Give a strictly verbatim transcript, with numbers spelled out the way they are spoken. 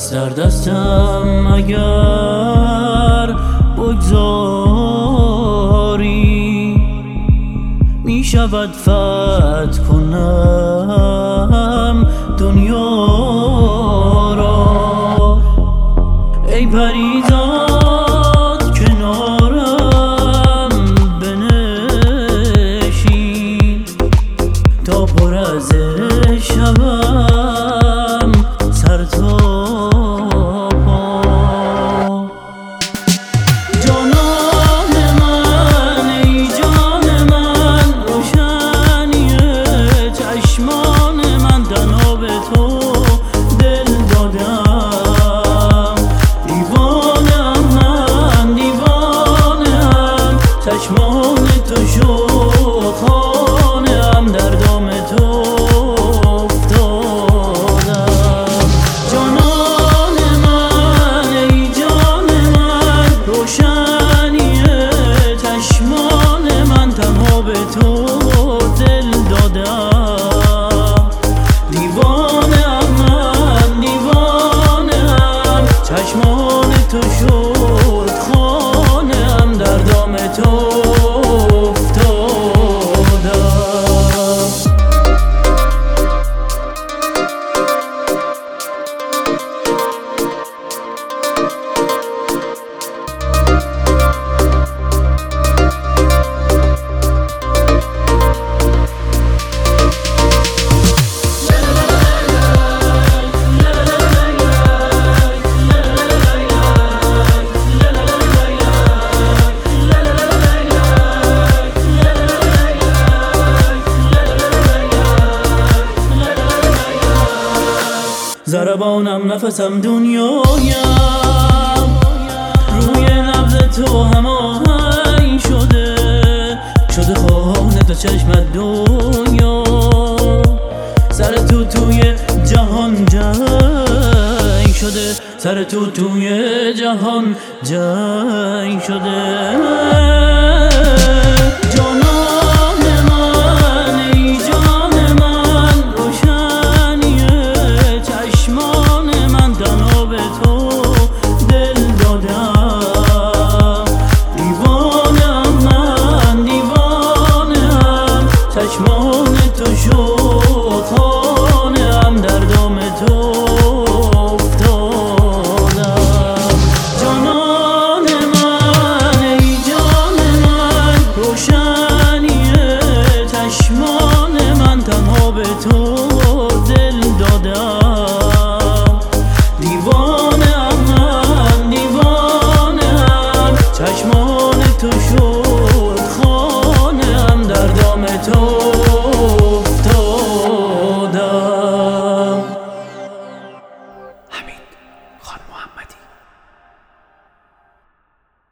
دست در دستم اگر بگذاری می شود فتح کنم دنیا را. ای پریزاد کنارم بنشین تا پر از شبم سر تا پا. جانان من ای جان من روشنی چشمان من تنها به تو دل دادم. دیوانم من دیوانم چشمان تو شد خانه‌ام در دام تو افتادم. جانان من ای جان من روشنی چشمان من تنها به تو دل دادم. دیوانم من دیوانم چشمان تو شد خانه‌ام در دام تو ضربانم نفسم دنیایم روی نبض تو هماهنگ شده شده خانه تا چشمت دنیا. سر تو توی جهان جنگ شده سر تو توی جهان جنگ شده.